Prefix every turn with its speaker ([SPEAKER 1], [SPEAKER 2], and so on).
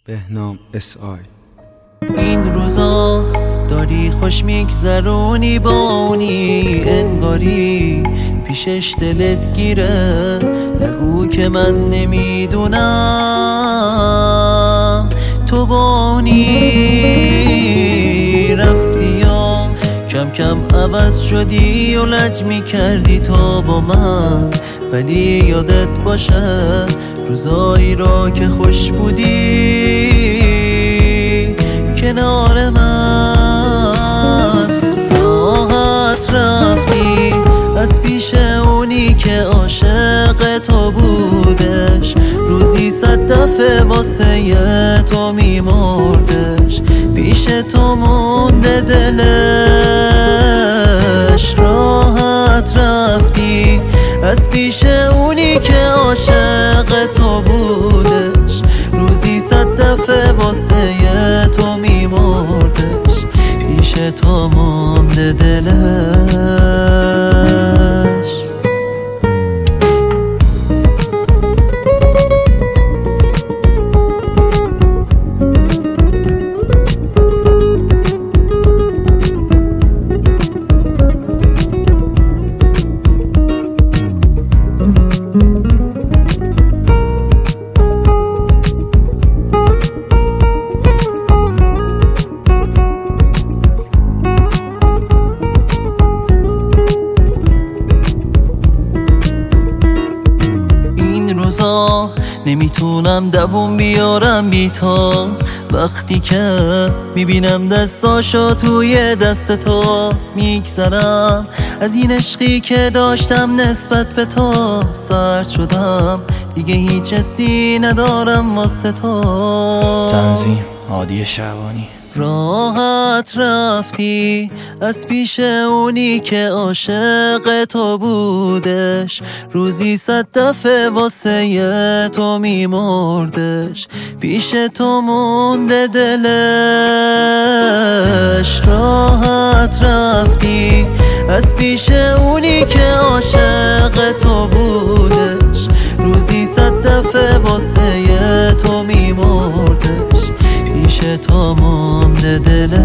[SPEAKER 1] بهنام SI.
[SPEAKER 2] این روزا داری خوش میگذرونی با اونی انگاری پیشش دلت گیره، نگو که من نمیدونم تو با اونی رفتی یا کم کم عوض شدی و لج میکردی تا با من، ولی یادت باشه روزایی را که خوش بودی کنار من، راحت رفتی از پیش اونی که عاشق تو بودش، روزی 100 دفعه واسه تو میمردش، پیش تو مونده دلش. راحت رفتی از پیش اونی که عاشق تو بودش، روزی 100 دفعه واسه تو میمردش، پیش تو مونده دلش. نمیتونم دووم بیارم بی تو، وقتی که میبینم دستاشو توی دست تو، میگذرم از این عشقی که داشتم نسبت به تو، سرد شدم دیگه هیچ حسی ندارم واسه تو.
[SPEAKER 3] تنظیم هادی شعبانی.
[SPEAKER 2] راحت رفتی از پیش اونی که عاشق تو بودش، روزی 100 دفعه واسه تو میمردش، پیش تو مونده دلش. راحت رفتی از پیش اونی که عاشق تو بودش، روزی 100 دفعه واسه تو میمردش، پیش تو مونده دلش.